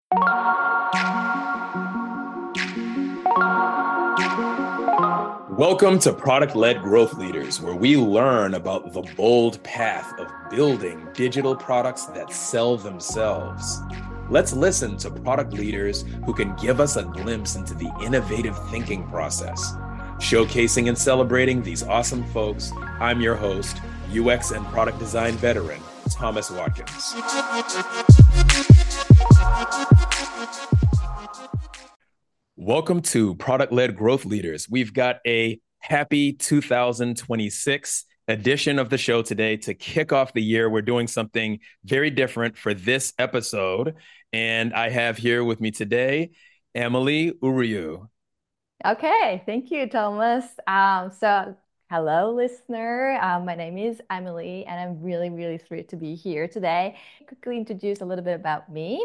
Welcome to Product Led Growth Leaders, where we learn about the bold path of building digital products that sell themselves. Let's listen to product leaders who can give us a glimpse into the innovative thinking process. Showcasing and celebrating these awesome folks, I'm your host, UX and product design veteran, Thomas Watkins. Welcome to Product Led Growth Leaders. We've got a happy 2026 edition of the show today to kick off the year. We're doing something very different for this episode. And I have here with me today, Emily Uriu. Okay, thank you, Thomas. Hello, listener. My name is Emily, and I'm really thrilled to be here today. Quickly introduce a little bit about me.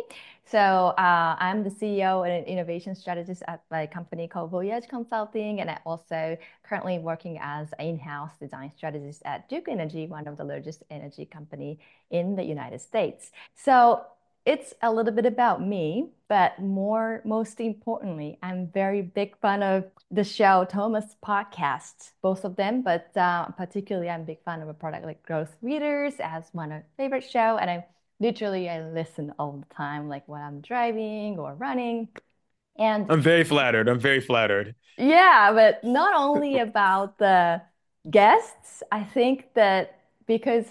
I'm the CEO and an innovation strategist at my company called Voyage Consulting, and I'm also currently working as an in-house design strategist at Duke Energy, one of the largest energy company in the United States. It's a little bit about me, but most importantly, I'm very big fan of the show Thomas podcast, both of them, but particularly I'm a big fan of a product like Growth Readers as one of my favorite show. And I listen all the time, like when I'm driving or running. And I'm very flattered. I'm very flattered. yeah, but not only about the guests, I think that because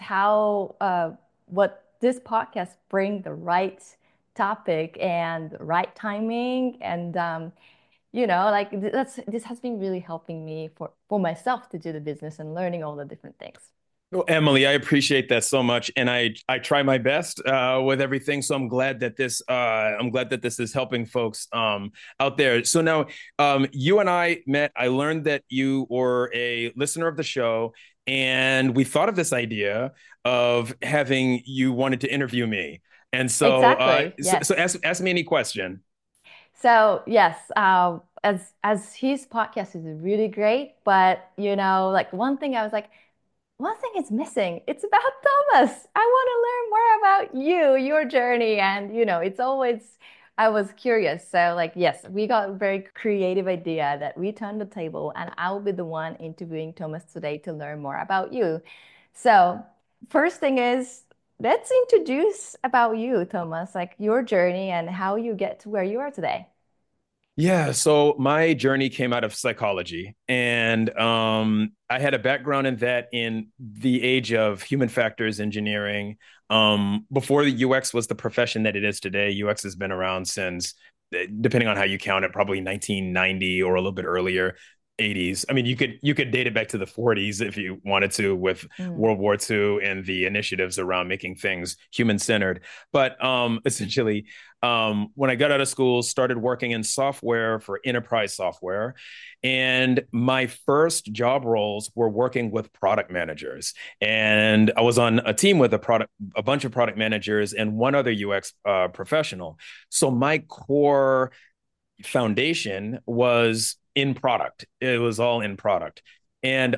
what this podcast bring the right topic and the right timing and like this has been really helping me for myself to do the business and learning all the different things. Well, Emily, I appreciate that so much, and I try my best with everything. So I'm glad that this is helping folks out there. So now, you and I met. I learned that you were a listener of the show, and we thought of this idea of having you wanted to interview me. And so, Exactly. Yes. ask me any question. So yes, as his podcast is really great, but like one thing I was like, one thing is missing. It's about Thomas. I want to learn more about you, your journey, and it's always I was curious. So like yes, we got a very creative idea that we turned the table, and I'll be the one interviewing Thomas today to learn more about you. So first thing is let's introduce about you, Thomas, like your journey and how you get to where you are today. Yeah, so my journey came out of psychology, and I had a background in that in the age of human factors engineering. Before the UX was the profession that it is today, UX has been around since, depending on how you count it, probably 1990 or a little bit earlier. 80s. I mean, you could date it back to the 40s if you wanted to, with Mm. World War II and the initiatives around making things human centered. But essentially, when I got out of school, started working in software for enterprise software. And my first job roles were working with product managers. And I was on a team with a bunch of product managers and one other UX professional. So my core foundation was in product. It was all in product. And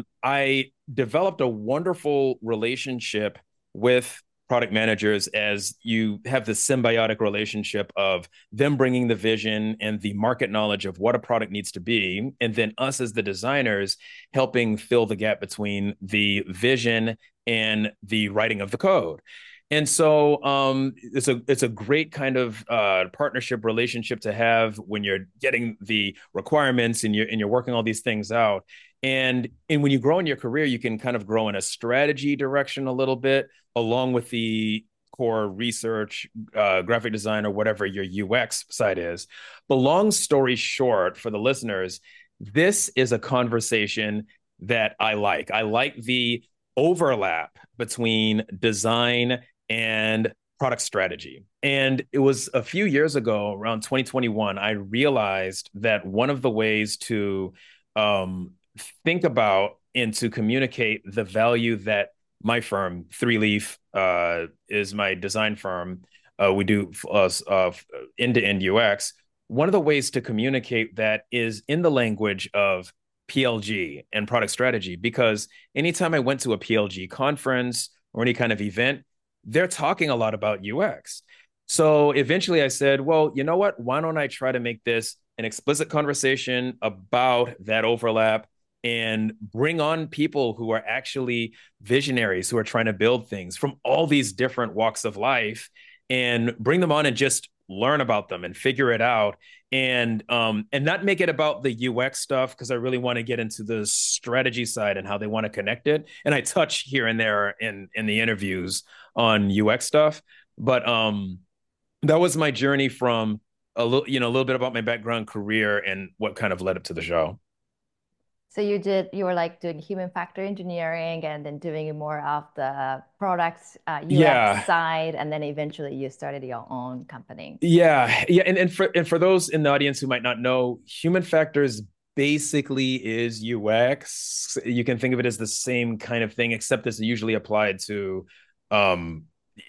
I developed a wonderful relationship with product managers as you have this symbiotic relationship of them bringing the vision and the market knowledge of what a product needs to be, and then us as the designers helping fill the gap between the vision and the writing of the code. And so it's a great kind of partnership relationship to have when you're getting the requirements and you're working all these things out. And when you grow in your career, you can kind of grow in a strategy direction a little bit, along with the core research, graphic design, or whatever your UX side is. But long story short, for the listeners, this is a conversation that I like. I like the overlap between design and product strategy. And it was a few years ago, around 2021, I realized that one of the ways to think about and to communicate the value that my firm, Three Leaf, is my design firm. We do end-to-end UX. One of the ways to communicate that is in the language of PLG and product strategy, because anytime I went to a PLG conference or any kind of event, they're talking a lot about UX. So eventually I said, well, you know what? Why don't I try to make this an explicit conversation about that overlap and bring on people who are actually visionaries, who are trying to build things from all these different walks of life, and bring them on and just learn about them and figure it out, and not make it about the UX stuff, because I really want to get into the strategy side and how they want to connect it. And I touch here and there in the interviews on UX stuff, but that was my journey from a little bit about my background, career, and what kind of led up to the show. So you were like doing human factor engineering and then doing more of the products UX Yeah, side, and then eventually you started your own company. yeah, and for those in the audience who might not know, human factors basically is UX. You can think of it as the same kind of thing, except it's usually applied to, um,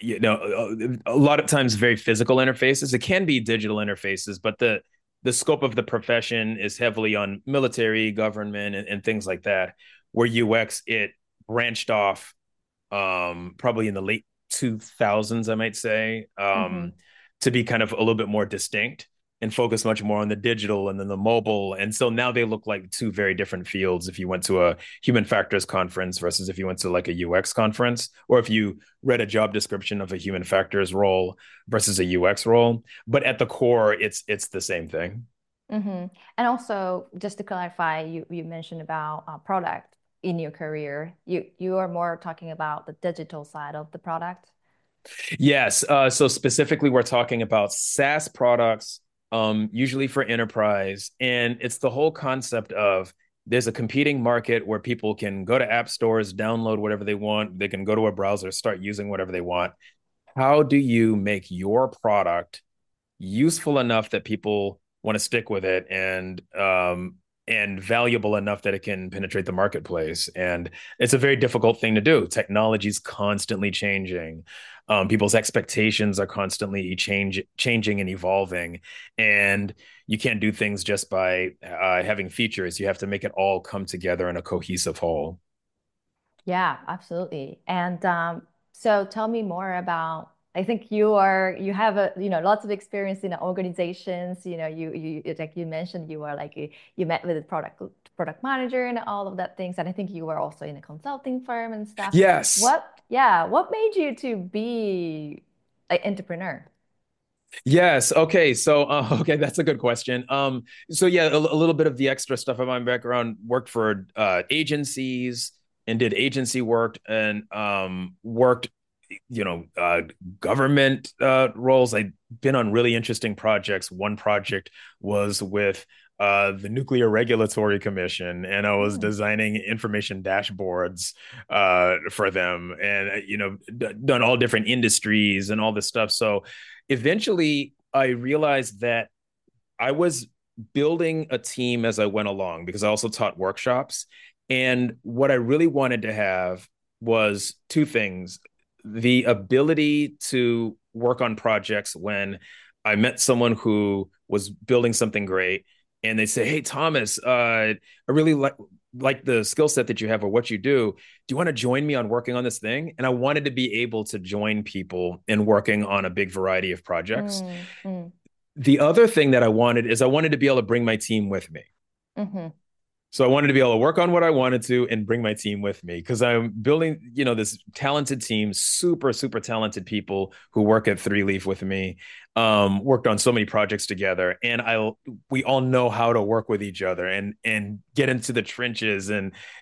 a lot of times very physical interfaces. It can be digital interfaces, but the scope of the profession is heavily on military, government, and things like that. Where UX, it branched off, probably in the late 2000s, I might say, Hmm. to be kind of a little bit more distinct and focus much more on the digital and then the mobile. And so now they look like two very different fields if you went to a human factors conference versus if you went to like a UX conference, or if you read a job description of a human factors role versus a UX role. But at the core, it's the same thing. Hmm. And also, just to clarify, you mentioned about product in your career. You are more talking about the digital side of the product. Yes. So specifically, we're talking about SaaS products, usually for enterprise. And it's the whole concept of there's a competing market where people can go to app stores, download whatever they want. They can go to a browser, start using whatever they want. How do you make your product useful enough that people want to stick with it, and valuable enough that it can penetrate the marketplace? And it's a very difficult thing to do. Technology is constantly changing. People's expectations are constantly changing and evolving, and you can't do things just by having features. You have to make it all come together in a cohesive whole. Yeah, absolutely. And so tell me more about, I think you have lots of experience in organizations. You like you mentioned you were like you met with a product manager and all of that things. And I think you were also in a consulting firm and stuff. Yes. What made you to be an entrepreneur? Yes. Okay. So, okay, that's a good question. So yeah, a little bit of the extra stuff of my background: worked for agencies and did agency work, and worked, you know, uh, government roles. I've been on really interesting projects. One project was with the Nuclear Regulatory Commission, and I was Hmm. designing information dashboards for them, and done all different industries and all this stuff. So eventually, I realized that I was building a team as I went along, because I also taught workshops. And what I really wanted to have was two things: the ability to work on projects when I met someone who was building something great, and they say, "Hey, Thomas, I really like the skill set that you have or what you do. Do you want to join me on working on this thing?" And I wanted to be able to join people in working on a big variety of projects. Mm, mm, The other thing that I wanted is I wanted to be able to bring my team with me. hmm. So I wanted to be able to work on what I wanted to and bring my team with me, because I'm building, this talented team, super, super talented people who work at Three Leaf with me. Worked on so many projects together, and we all know how to work with each other and get into the trenches,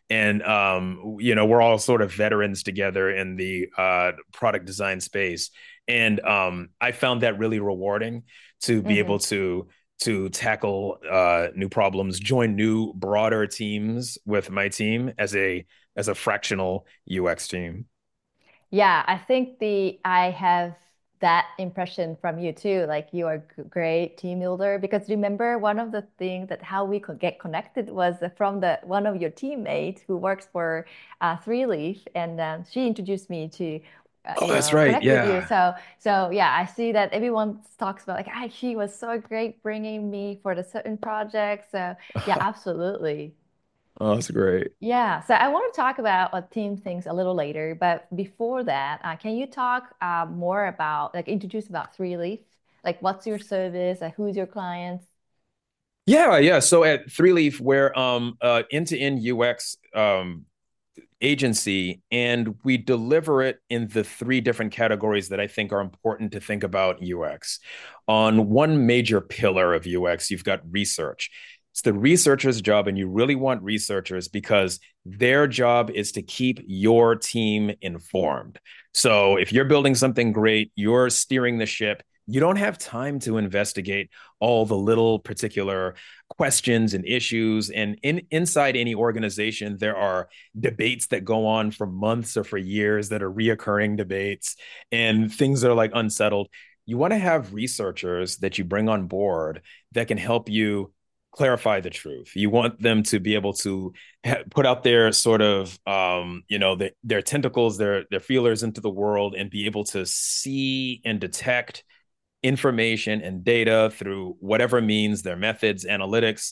and we're all sort of veterans together in the product design space. And I found that really rewarding, to be able Hmm. to tackle new problems, join new broader teams with my team as a fractional UX team. Yeah, I think the I have that impression from you too. Like you are a great team builder because remember one of the things that how we could get connected was from the one of your teammates who works for Three Leaf, and she introduced me to Oh, that's right. connect with you. Yeah. So yeah, I see that everyone talks about like, ah, she was so great bringing me for the certain project. So yeah, absolutely. Oh, that's great. Yeah, so I want to talk about team things a little later, but before that, can you talk more about like introduce about Three Leaf? Like, what's your service? Who's your clients? Yeah, yeah. So at Three Leaf, we're end-to-end UX agency, and we deliver it in the three different categories that I think are important to think about UX. On one major pillar of UX, you've got research. It's the researcher's job, and you really want researchers because their job is to keep your team informed. So if you're building something great, you're steering the ship. You don't have time to investigate all the little particular questions and issues. And inside any organization, there are debates that go on for months or for years that are reoccurring debates and things that are like unsettled. You want to have researchers that you bring on board that can help you clarify the truth. You want them to be able to put out their sort of their tentacles, their feelers into the world, and be able to see and detect information and data through whatever means, their methods, analytics,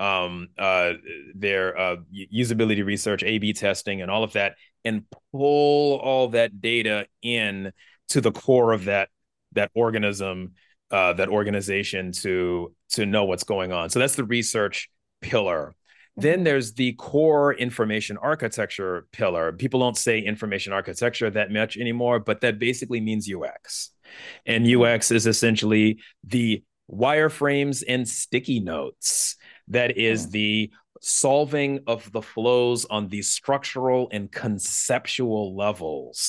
their usability research, A/B testing, and all of that, and pull all that data in to the core of that organism, that organization to know what's going on. So that's the research pillar. Then Hmm. there's the core information architecture pillar. People don't say information architecture that much anymore, but that basically means UX. And Hmm. UX is essentially the wireframes and sticky notes. That is the solving of the flows on the structural and conceptual levels.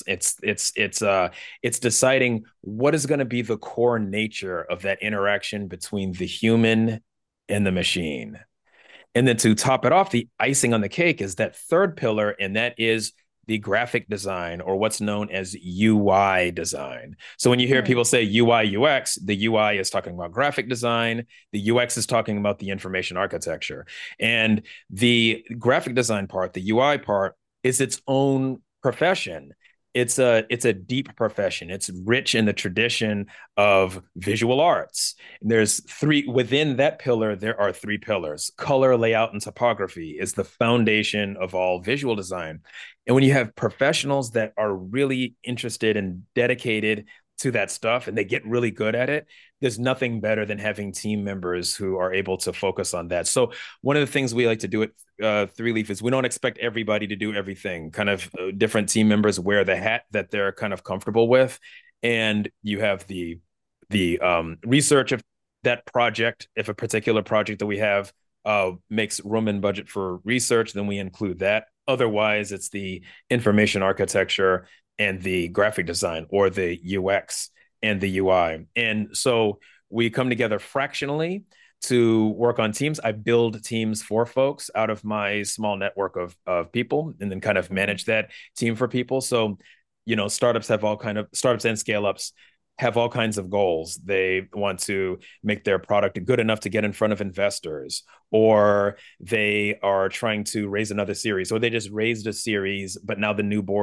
It's deciding what is going to be the core nature of that interaction between the human and the machine. And then to top it off, the icing on the cake is that third pillar, and that is the graphic design, or what's known as UI design. So when you hear Hmm. people say UI UX, the UI is talking about graphic design, the UX is talking about the information architecture. And the graphic design part, the UI part, is its own profession. It's a deep profession. It's rich in the tradition of visual arts. There's three within that pillar. There are three pillars. Color, layout, and topography is the foundation of all visual design. And when you have professionals that are really interested and dedicated to that stuff and they get really good at it, there's nothing better than having team members who are able to focus on that. So one of the things we like to do at Three Leaf is we don't expect everybody to do everything. Kind of different team members wear the hat that they're kind of comfortable with, and you have the research of that project. If a particular project that we have makes room and budget for research, then we include that. Otherwise, it's the information architecture and the graphic design, or the UX and the UI. And so we come together fractionally to work on teams. I build teams for folks out of my small network of people, and then kind of Hmm. manage that team for people. So, startups and scale ups have all kinds of goals. They want to make their product good enough to get in front of investors, or they are trying to raise another series, or they just raised a series, but now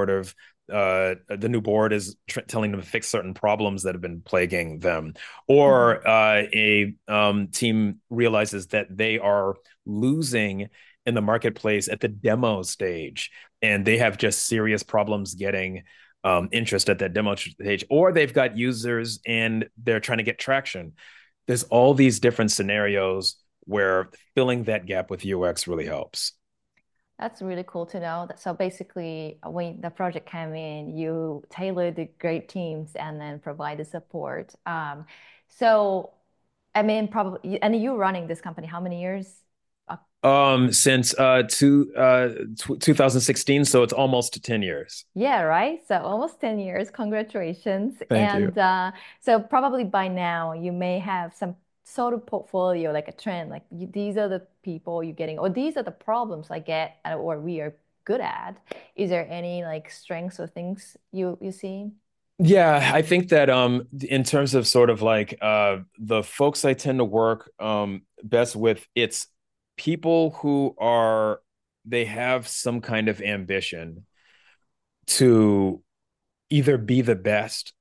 the new board is telling them to fix certain problems that have been plaguing them, Hmm. or a team realizes that they are losing in the marketplace at the demo stage, and they have just serious problems getting interest at that demo stage, or they've got users and they're trying to get traction. There's all these different scenarios where filling that gap with UX really helps. That's really cool to know. So basically, when the project came in, you tailor the great teams and then provide the support. So, I mean, probably, and you running this company, how many years? Uh, Since 2016, so it's almost 10 years. yeah, right. So almost 10 years. Congratulations. Thank you. And so probably by now you may have some sort of portfolio, like a trend, like these are the people you're getting, or these are the problems I get, or we are good at. Is there any like strengths or things you see? Yeah, I think that in terms of sort of like the folks I tend to work best with, it's people who are they have some kind of ambition to either be the best,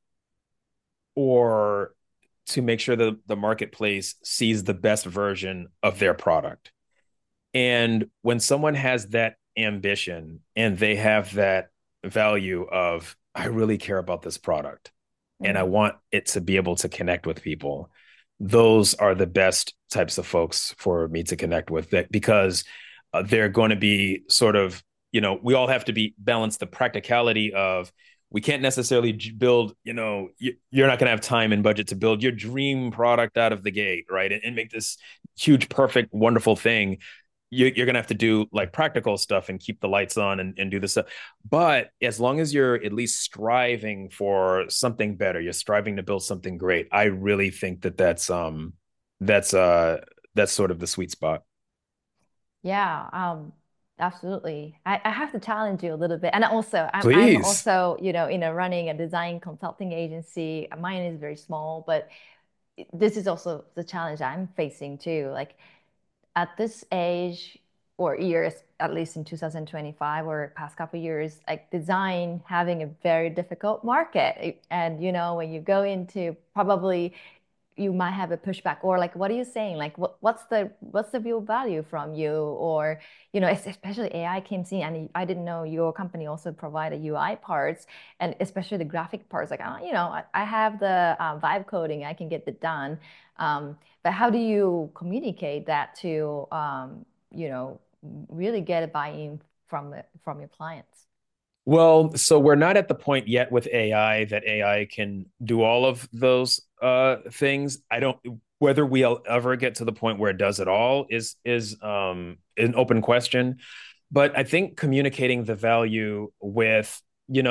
or to make sure that the marketplace sees the best version of their product. And when someone has that ambition and they have that value of, I really care about this product and I Mm. want it to be able to connect with people, those are the best types of folks for me to connect with, that because they're going to be sort of, we all have to be balance the practicality of, we can't necessarily build, you're not going to have time and budget to build your dream product out of the gate, right? And make this huge, perfect, wonderful thing. You're going to have to do like practical stuff and keep the lights on and do the stuff. But as long as you're at least striving for something better, you're striving to build something great. I really think that that's that's sort of the sweet spot. Yeah, absolutely. I have to challenge you a little bit. And also, I'm Please. also, running a design consulting agency. Mine is very small, but this is also the challenge I'm facing too. Like at this age or years, at least in 2025 or past couple of years, like design having a very difficult market. And when you go into probably you might have a pushback or like what are you saying, like what's the real value from you, or especially AI came in, and I didn't know your company also provided UI parts and especially the graphic parts, like I have the vibe coding, I can get it done, but how do you communicate that to you know really get a buy-in from your clients? Well, so we're not at the point yet with AI that AI can do all of those things. I don't Whether we'll ever get to the point where it does it all is an open question. But I think communicating the value with,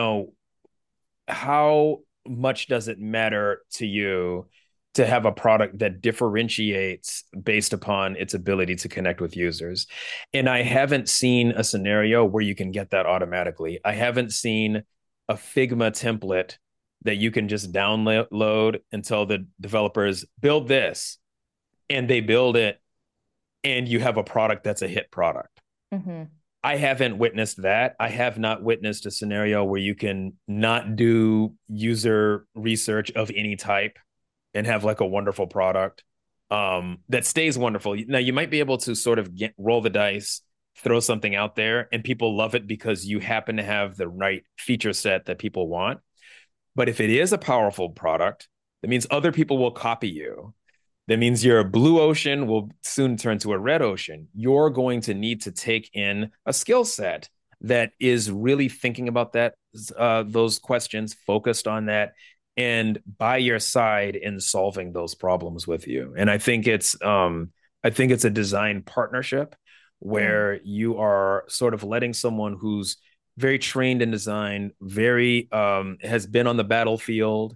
how much does it matter to you to have a product that differentiates based upon its ability to connect with users? And I haven't seen a scenario where you can get that automatically. I haven't seen a Figma template that you can just download and tell the developers, build this, and they build it, and you have a product that's a hit product. Hmm. I haven't witnessed that. I have not witnessed a scenario where you can not do user research of any type and have like a wonderful product that stays wonderful. Now, you might be able to sort of roll the dice, throw something out there, and people love it because you happen to have the right feature set that people want. But if it is a powerful product, that means other people will copy you. That means your blue ocean will soon turn to a red ocean. You're going to need to take in a skill set that is really thinking about those questions, focused on that, and by your side in solving those problems with you. And I think it's a design partnership Mm. where you are sort of letting someone who's very trained in design, very has been on the battlefield,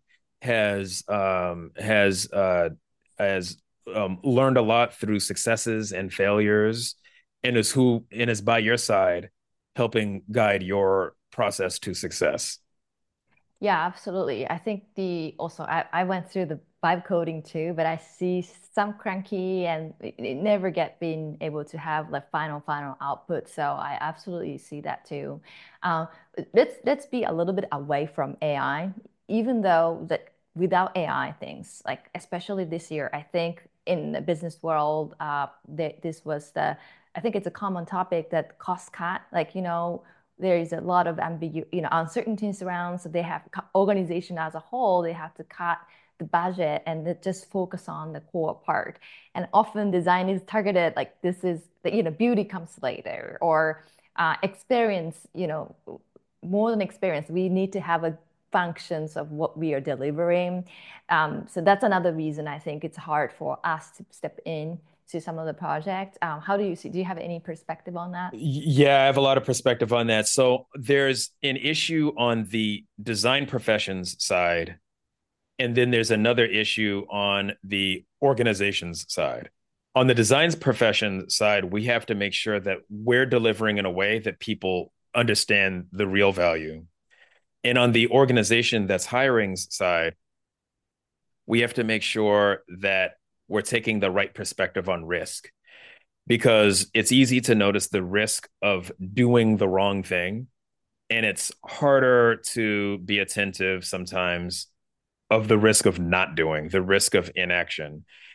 has learned a lot through successes and failures, and is by your side, helping guide your process to success. Yeah, absolutely. I think the also I went through the vibe coding too, but I see some cranky and it never get being able to have like final output. So I absolutely see that too. Um, let's be a little bit away from AI, even though that without AI things like especially this year, I think in the business world, this was the I think it's a common topic that cost cut, like there is a lot of uncertainties around. So they have organization as a whole, they have to cut the budget and just focus on the core part. And often design is targeted like this is beauty comes later or experience, more than experience. We need to have a functions of what we are delivering. So that's another reason I think it's hard for us to step in to some of the projects. How do you see? Do you have any perspective on that? Yeah, I have a lot of perspective on that. So there's an issue on the design professions side, and then there's another issue on the organizations side. On the designs profession side, we have to make sure that we're delivering in a way that people understand the real value. And on the organization that's hiring side, we have to make sure that we're taking the right perspective on risk, because it's easy to notice the risk of doing the wrong thing. And it's harder to be attentive sometimes of the risk of not doing, the risk of inaction.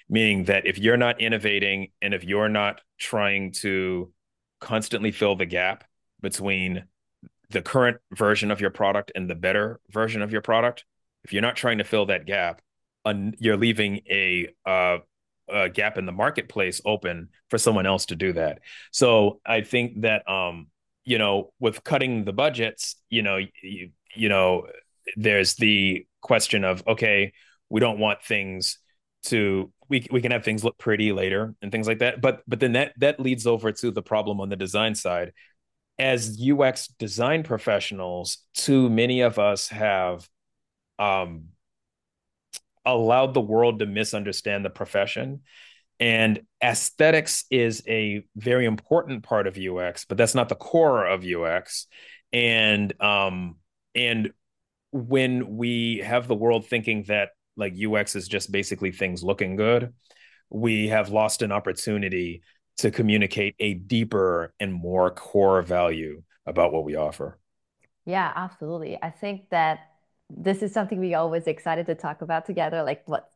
meaning that if you're not innovating and if you're not trying to constantly fill the gap between the current version of your product and the better version of your product, if you're not trying to fill that gap, you're leaving a gap in the marketplace open for someone else to do that. So I think that with cutting the budgets, there's the question of, okay, we don't want things to we can have things look pretty later and things like that. But then that leads over to the problem on the design side. As UX design professionals, too many of us have um, allowed the world to misunderstand the profession. And aesthetics is a very important part of UX, but that's not the core of UX. And when we have the world thinking that like UX is just basically things looking good, we have lost an opportunity to communicate a deeper and more core value about what we offer. Yeah, absolutely. I think that this is something we always excited to talk about together. Like what,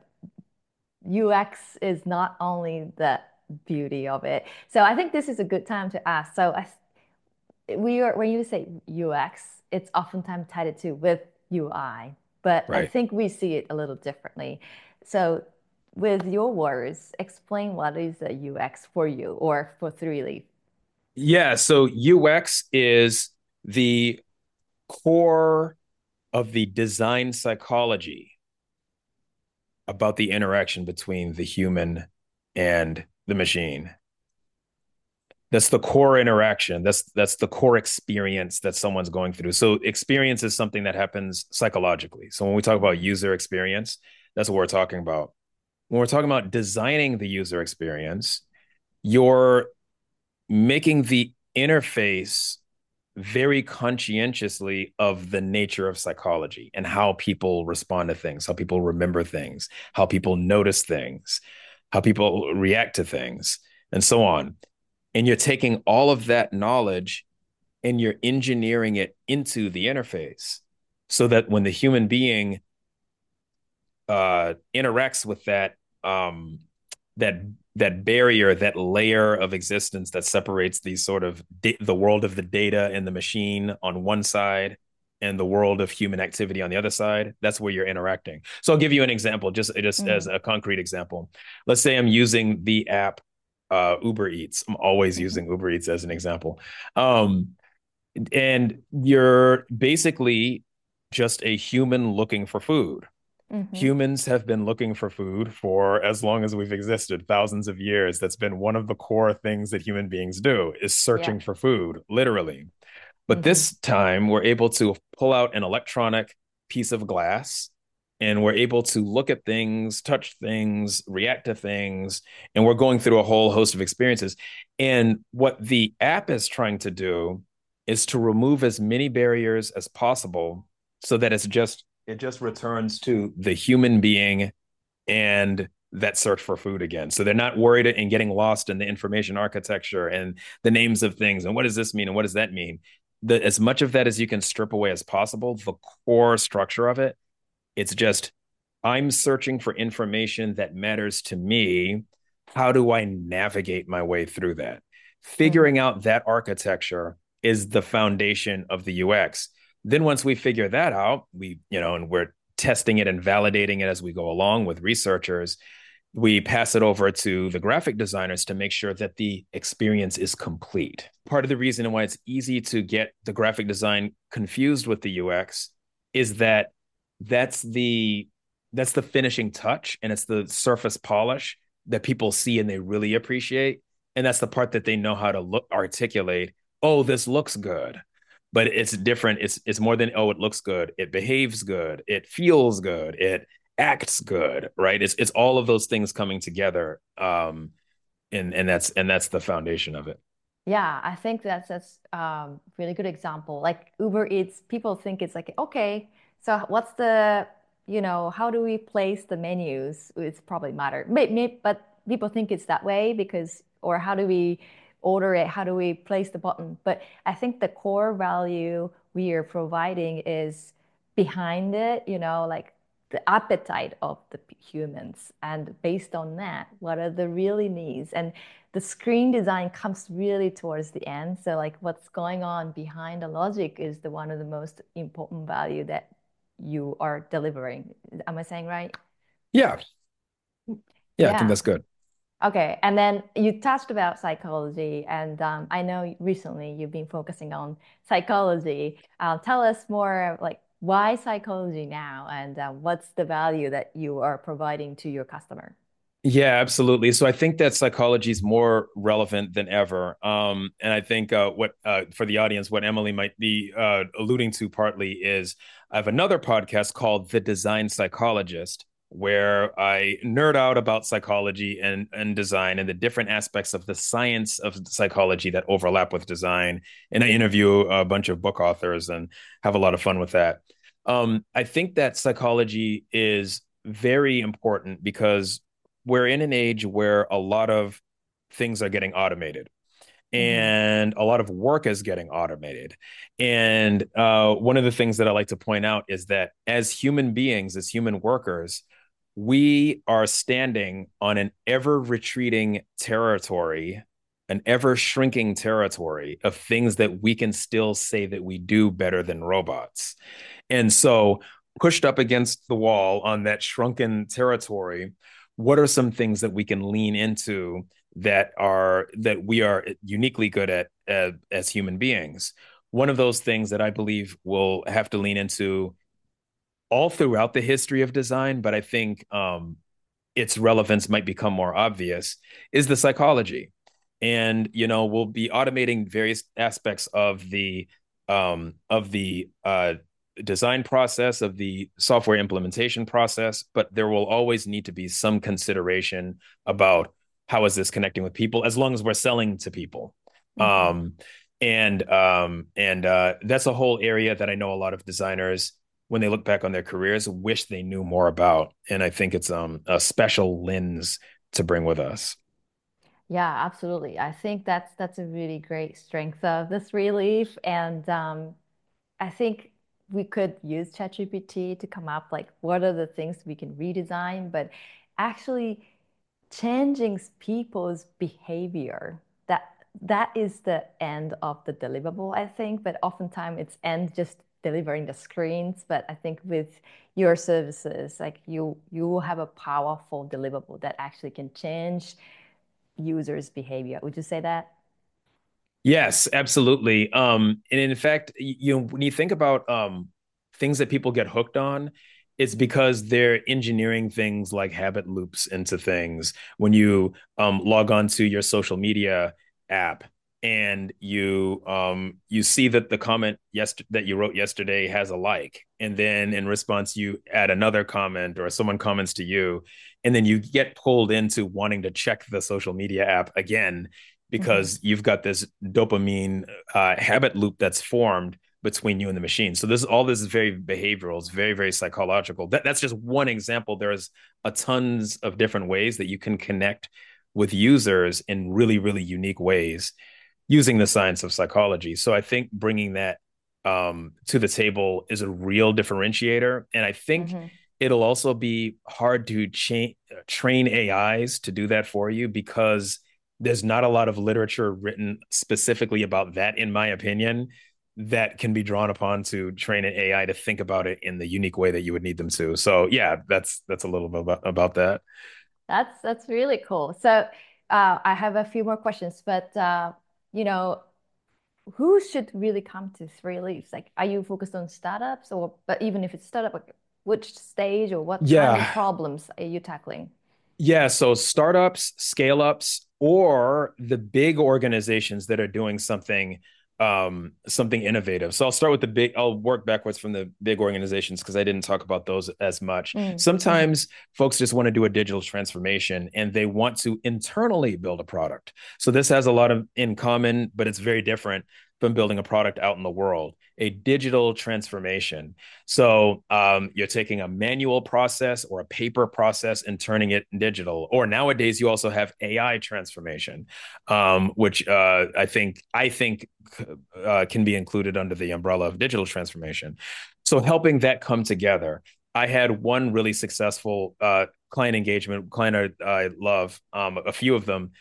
UX is not only the beauty of it. So I think this is a good time to ask. So we are when you say UX, it's oftentimes tied to with UI, but I Right. think we see it a little differently. So with your words, explain what is a UX for you or for Three Leaf. Yeah. So UX is the core of the design psychology about the interaction between the human and the machine. That's the core interaction. That's the core experience that someone's going through. So experience is something that happens psychologically. So when we talk about user experience, that's what we're talking about. When we're talking about designing the user experience, you're making the interface very conscientiously of the nature of psychology and how people respond to things, how people remember things, how people notice things, how people react to things, and so on. And you're taking all of that knowledge and you're engineering it into the interface so that when the human being interacts with that that barrier, that layer of existence that separates the sort of the world of the data and the machine on one side and the world of human activity on the other side, that's where you're interacting. So I'll give you an example, just as Mm-hmm. a concrete example. Let's say I'm using the app Uber Eats. I'm always Mm-hmm. using Uber Eats as an example. Um, and you're basically just a human looking for food. Mm-hmm. Humans have been looking for food for as long as we've existed, thousands of years. That's been one of the core things that human beings do, is Yeah. searching for food, literally. But Mm-hmm. this time we're able to pull out an electronic piece of glass and we're able to look at things, touch things, react to things, and we're going through a whole host of experiences. And what the app is trying to do is to remove as many barriers as possible so that it just returns to the human being and that search for food again. So they're not worried and getting lost in the information architecture and the names of things and what does this mean and what does that mean. As much of that as you can strip away as possible, the core structure of it, it's just I'm searching for information that matters to me. How do I navigate my way through that? Mm-hmm. Figuring out that architecture is the foundation of the UX. Then once we figure that out, and we're testing it and validating it as we go along with researchers, we pass it over to the graphic designers to make sure that the experience is complete. Part of the reason why it's easy to get the graphic design confused with the UX is that that's the that's the finishing touch and it's the surface polish that people see and they really appreciate, and that's the part that they know how to articulate. Oh, this looks good, but it's different. It's more than, oh, it looks good. It behaves good, it feels good, it acts good, right? It's all of those things coming together, and that's the foundation of it. Yeah, I think that's really good example. Like Uber Eats, people think it's like, okay, so what's how do we place the menus? It's probably matter. But people think it's that way because, or how do we order it? How do we place the button? But I think the core value we are providing is behind it, like the appetite of the humans. And based on that, what are the really needs? And the screen design comes really towards the end. So like what's going on behind the logic is the one of the most important value that you are delivering. Am I saying right? Yeah. Yeah, I think Yeah. that's good. Okay. And then you touched about psychology, and I know recently you've been focusing on psychology. Tell us more like why psychology now, and what's the value that you are providing to your customer? Yeah, absolutely. So I think that psychology is more relevant than ever. And I think what for the audience, what Emily might be alluding to partly is I have another podcast called The Design Psychologist, where I nerd out about psychology and design and the different aspects of the science of psychology that overlap with design. And I interview a bunch of book authors and have a lot of fun with that. I think that psychology is very important because we're in an age where a lot of things are getting automated Hmm. and a lot of work is getting automated. And one of the things that I like to point out is that as human beings, as human workers, we are standing on an ever retreating territory, an ever shrinking territory of things that we can still say that we do better than robots. And so, pushed up against the wall on that shrunken territory, what are some things that we can lean into that we are uniquely good at as human beings? One of those things that I believe we'll have to lean into all throughout the history of design, but I think its relevance might become more obvious, is the psychology. And we'll be automating various aspects of the design process, of the software implementation process, but there will always need to be some consideration about how is this connecting with people, as long as we're selling to people. Hmm. Um, and That's a whole area that I know a lot of designers, when they look back on their careers, wish they knew more about. And I think it's a special lens to bring with us. Yeah, absolutely. I think that's a really great strength of this relief, and I think we could use ChatGPT to come up like what are the things we can redesign, but actually changing people's behavior. That is the end of the deliverable, I think. But oftentimes it's end just delivering the screens. But I think with your services, like you will have a powerful deliverable that actually can change users' behavior. Would you say that? Yes, absolutely. And in fact, when you think about things that people get hooked on, it's because they're engineering things like habit loops into things. When you log on to your social media app and you see that the comment that you wrote yesterday has a like, and then in response you add another comment or someone comments to you, and then you get pulled into wanting to check the social media app again Hmm. because you've got this dopamine habit loop that's formed between you and the machine. So this is very behavioral. It's very, very psychological. That's just one example. There's a tons of different ways that you can connect with users in really, really unique ways using the science of psychology. So I think bringing that to the table is a real differentiator. And I think Hmm. it'll also be hard to train AIs to do that for you because there's not a lot of literature written specifically about that, in my opinion, that can be drawn upon to train an AI to think about it in the unique way that you would need them to. So yeah, that's a little bit about that. That's really cool. So I have a few more questions, but you know, who should really come to Three Leaves? Like, are you focused on startups, or but even if it's startup, like, which stage or what kind of Yeah, problems are you tackling? yeah. So startups, scale ups, or the big organizations that are doing something innovative. So I'll start with I'll work backwards from the big organizations because I didn't talk about those as much. Mm, hmm. Sometimes folks just want to do a digital transformation and they want to internally build a product. So this has a lot of in common, but it's very different from building a product out in the world, a digital transformation. So you're taking a manual process or a paper process and turning it digital. Or nowadays, you also have AI transformation, which I think can be included under the umbrella of digital transformation. So helping that come together. I had one really successful client engagement, client I love, a few of them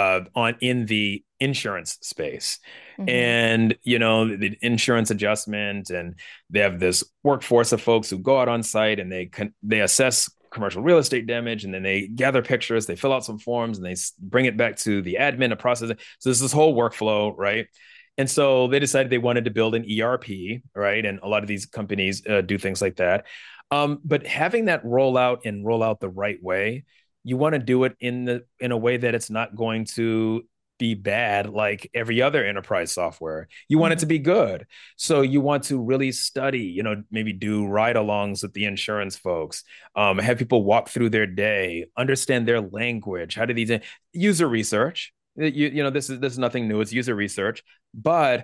on in the insurance space. Mm-hmm. And, the insurance adjustment, and they have this workforce of folks who go out on site and they assess commercial real estate damage, and then they gather pictures, they fill out some forms, and they bring it back to the admin to process it. So there's this whole workflow, right? And so they decided they wanted to build an ERP, right? And a lot of these companies do things like that. But having that roll out the right way, you want to do it in a way that it's not going to be bad like every other enterprise software. You want it to Mm-hmm. be good. So you want to really study, maybe do ride-alongs with the insurance folks, have people walk through their day, understand their language. How do these user research? This is nothing new. It's user research, but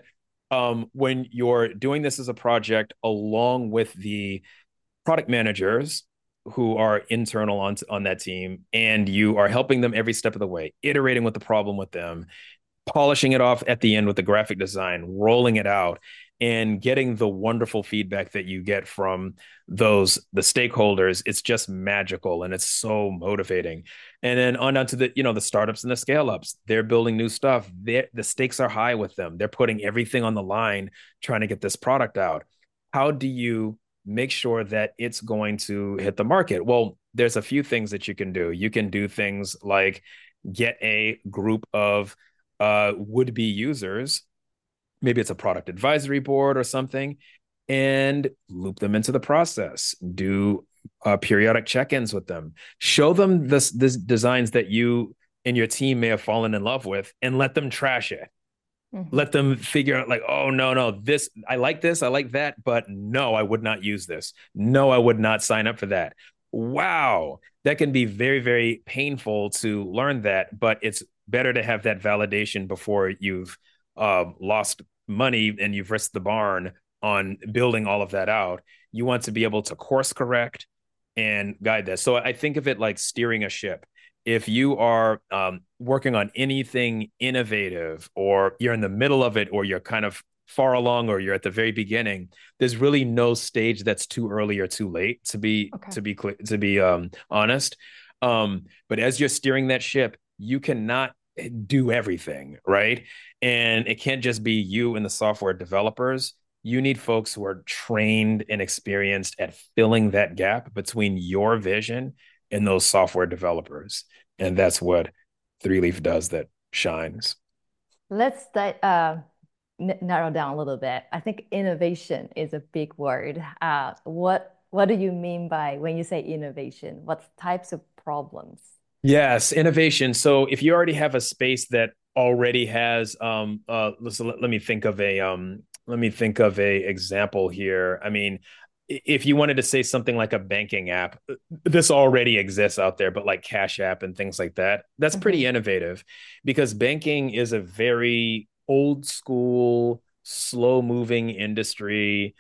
when you're doing this as a project along with the product managers who are internal on that team, and you are helping them every step of the way, iterating with the problem with them, polishing it off at the end with the graphic design, rolling it out, and getting the wonderful feedback that you get from the stakeholders. It's just magical and it's so motivating. And then on down to the startups and the scale ups. They're building new stuff. The stakes are high with them. They're putting everything on the line trying to get this product out. How do you make sure that it's going to hit the market? Well, there's a few things that you can do. You can do things like get a group of would-be users, maybe it's a product advisory board or something, and loop them into the process. Do periodic check-ins with them. Show them this designs that you and your team may have fallen in love with, and let them trash it. Mm-hmm. Let them figure out, like, oh, no, this, I like this, I like that, but no, I would not use this. No, I would not sign up for that. Wow, that can be very, very painful to learn that, but it's better to have that validation before you've lost money and you've risked the barn on building all of that out. You want to be able to course correct and guide that. So I think of it like steering a ship. If you are working on anything innovative, or you're in the middle of it, or you're kind of far along, or you're at the very beginning, there's really no stage that's too early or too late, to be Okay. honest. But as you're steering that ship, you cannot do everything, right? And it can't just be you and the software developers. You need folks who are trained and experienced at filling that gap between your vision and those software developers. And that's what Three Leaf does that shines. Let's narrow down a little bit. I think innovation is a big word. What do you mean by when you say innovation? What types of problems? Yes, innovation. So if you already have a space that already has let me think of a example here. I mean, if you wanted to say something like a banking app, this already exists out there, but like Cash App and things like that, that's Mm-hmm. pretty innovative, because banking is a very old school, slow moving industry.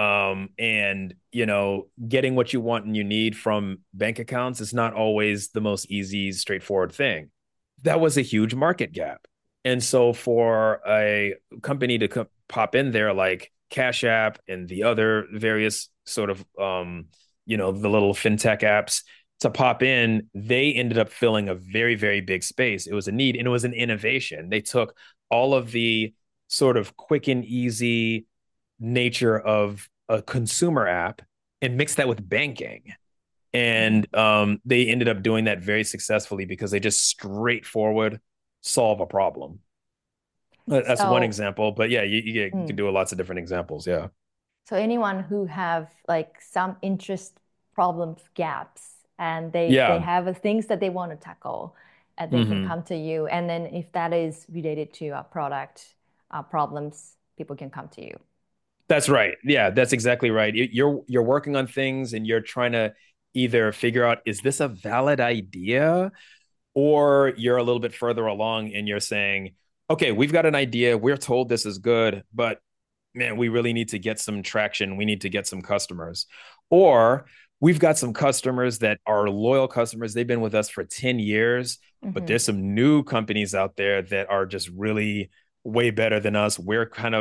And getting what you want and you need from bank accounts is not always the most easy, straightforward thing. That was a huge market gap. And so for a company to pop in there like Cash App and the other various sort of the little fintech apps to pop in, they ended up filling a very, very big space. It was a need, and it was an innovation. They took all of the sort of quick and easy nature of a consumer app and mixed that with banking. Mm-hmm. And they ended up doing that very successfully because they just straightforward solve a problem. That's one So, example, but yeah, you can mm, do lots of different examples. Yeah. so anyone who have like some interest problems, gaps, and they Yeah. have things that they want to tackle, and they can Hmm. come to you. And then if that is related to a product problems, people can come to you. That's right. Yeah, that's exactly right. You're working on things and you're trying to either figure out, is this a valid idea? Or you're a little bit further along and you're saying, okay, we've got an idea. We're told this is good, but man, we really need to get some traction. We need to get some customers. Or we've got some customers that are loyal customers. They've been with us for 10 years, but Mm-hmm. there's some new companies out there that are just really way better than us. We're kind of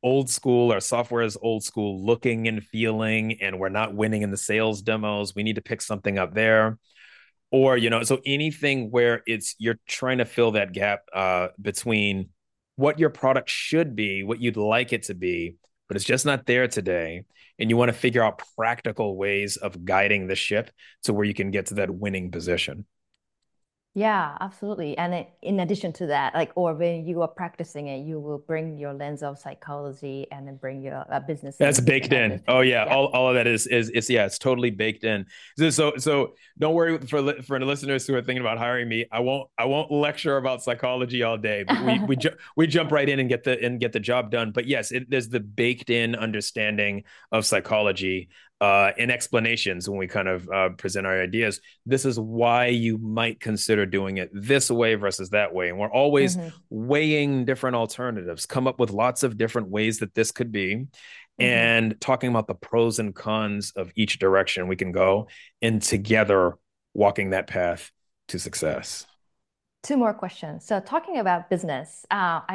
old school. Our software is old school looking and feeling, and we're not winning in the sales demos. We need to pick something up there. Or, so anything where you're trying to fill that gap between what your product should be, what you'd like it to be, but it's just not there today. And you want to figure out practical ways of guiding the ship to where you can get to that winning position. Yeah, absolutely. And in addition to that, like, or when you are practicing it, you will bring your lens of psychology and then bring your business That's sense baked and in. Oh everything. yeah, Yeah. all of that is it's yeah, it's totally baked in. So don't worry for the listeners who are thinking about hiring me. I won't lecture about psychology all day, but we jump right in and get the job done. But yes, there's the baked in understanding of psychology and explanations when we kind of present our ideas. This is why you might consider doing it this way versus that way, and we're always Hmm. weighing different alternatives. Come up with lots of different ways that this could be Hmm. and talking about the pros and cons of each direction we can go and together walking that path to success. Two more questions. So, talking about business,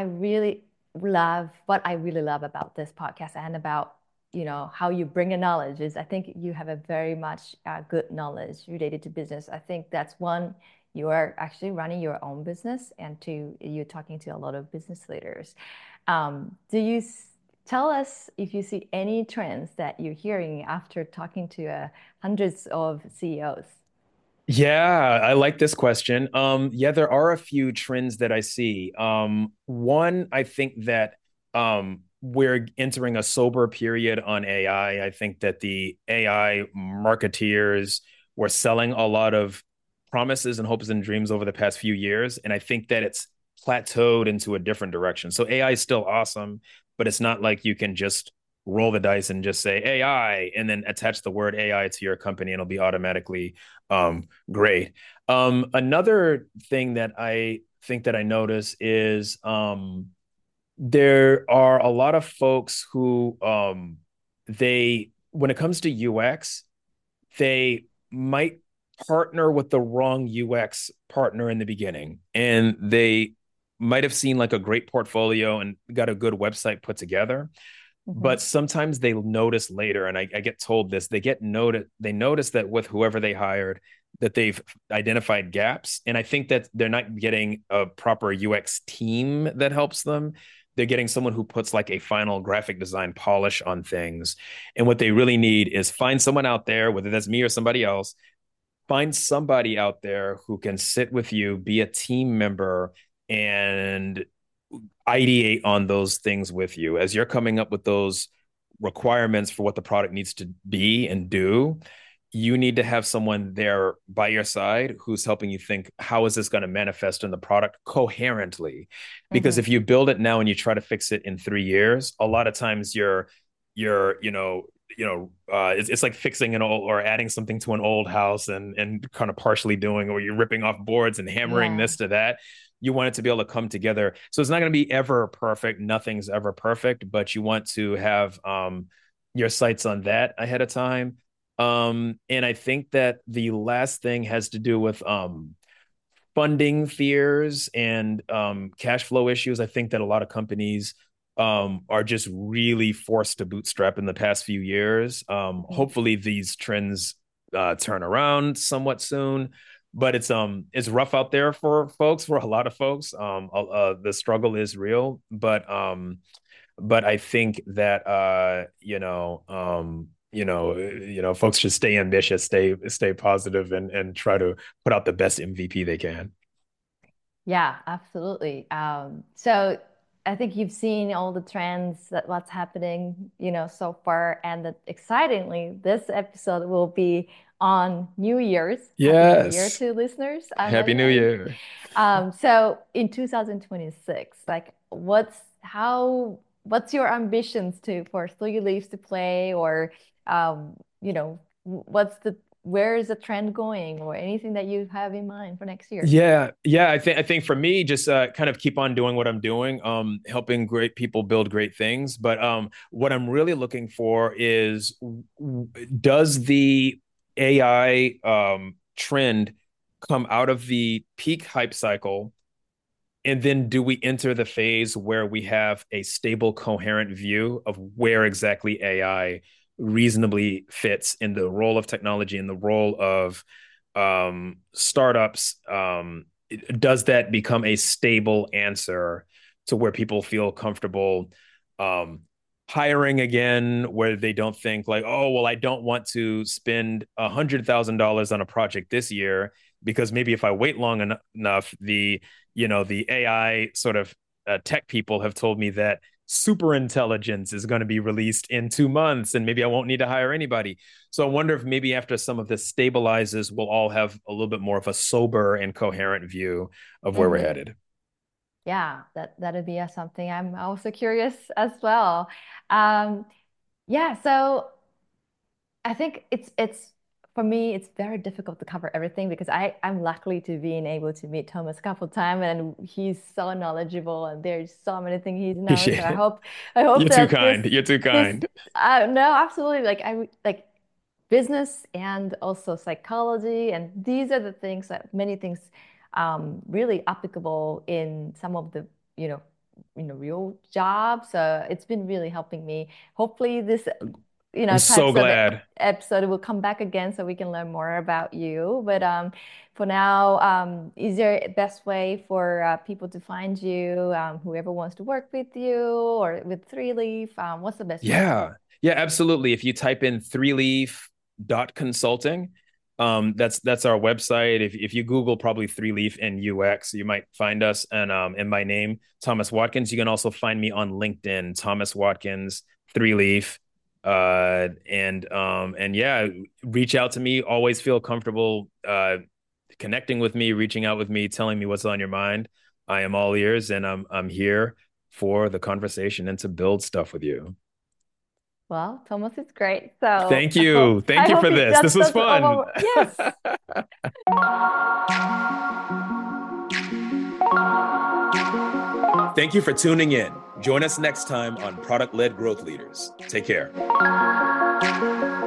what I really love about this podcast and about how you bring in knowledge is I think you have a very much good knowledge related to business. I think that's one, you are actually running your own business, and two, you're talking to a lot of business leaders. Do you tell us if you see any trends that you're hearing after talking to hundreds of CEOs? Yeah, I like this question. Yeah, there are a few trends that I see. One, I think that we're entering a sober period on AI. I think that the AI marketeers were selling a lot of promises and hopes and dreams over the past few years, and I think that it's plateaued into a different direction. So AI is still awesome, but it's not like you can just roll the dice and just say AI and then attach the word AI to your company and it'll be automatically great. Another thing that I think that I notice is there are a lot of folks who when it comes to UX, they might partner with the wrong UX partner in the beginning, and they might have seen like a great portfolio and got a good website put together, Hmm. but sometimes they notice later, and I get told this, they notice that with whoever they hired that they've identified gaps, and I think that they're not getting a proper UX team that helps them. They're getting someone who puts like a final graphic design polish on things, and what they really need is find someone out there, whether that's me or somebody else, find somebody out there who can sit with you, be a team member, and ideate on those things with you as you're coming up with those requirements for what the product needs to be and do. You need to have someone there by your side who's helping you think, how is this going to manifest in the product coherently? Because Hmm. if you build it now and you try to fix it in 3 years, a lot of times you're it's like fixing an old or adding something to an old house and kind of partially doing, or you're ripping off boards and hammering Yeah. this to that. You want it to be able to come together. So it's not going to be ever perfect. Nothing's ever perfect, but you want to have your sights on that ahead of time. And I think that the last thing has to do with funding fears and cash flow issues. I think that a lot of companies are just really forced to bootstrap in the past few years. Mhm. Hopefully, these trends turn around somewhat soon. But it's rough out there for folks, for a lot of folks. The struggle is real, but I think that folks should stay ambitious, stay positive, and try to put out the best MVP they can. Yeah, absolutely. So I think you've seen all the trends that what's happening, so far, and that excitingly, this episode will be on New Year's. Happy New Year Yes. to listeners, Happy New Emily. Year. So in 2026, like what's your ambitions to for Three Leaves to Play, or what's the where is the trend going, or anything that you have in mind for next year? Yeah. I think for me, just kind of keep on doing what I'm doing, helping great people build great things. But what I'm really looking for is, does the AI trend come out of the peak hype cycle And then do we enter the phase where we have a stable, coherent view of where exactly AI reasonably fits in the role of technology, in the role of startups? Does that become a stable answer to where people feel comfortable um, hiring again, where they don't think like, oh, well, I don't want to spend $100,000 on a project this year because maybe if I wait long enough, the AI sort of tech people have told me that super intelligence is going to be released in 2 months and maybe I won't need to hire anybody. So I wonder if maybe after some of this stabilizes, we'll all have a little bit more of a sober and coherent view of where we're Hmm. headed. Yeah, that'd be something I'm also curious as well. Um, yeah, so I think it's for me it's very difficult to cover everything because I'm lucky to being able to meet Thomas a couple of times and he's so knowledgeable and there's so many things he knows. So Appreciate it. I hope You're too that kind. You're too this kind. no, absolutely, like I like business and also psychology, and these are the things that many things really applicable in some of the you know real jobs. So it's been really helping me. Hopefully this I'm so types of glad. episode will come back again so we can learn more about you. But for now, is there a best way for people to find you? Whoever wants to work with you or with Three Leaf, what's the best way? Yeah. Yeah, absolutely. If you type in threeleaf.consulting, that's our website. If you Google probably Three Leaf and UX, you might find us. And in my name, Thomas Watkins. You can also find me on LinkedIn, Thomas Watkins, Three Leaf. And yeah, reach out to me. Always feel comfortable connecting with me, reaching out with me, telling me what's on your mind. I am all ears and I'm here for the conversation and to build stuff with you. Well, Thomas is great. So Thank you. I Thank you hope for it this. just This was doesn't fun. over. Yes. Thank you for tuning in. Join us next time on Product Led Growth Leaders. Take care.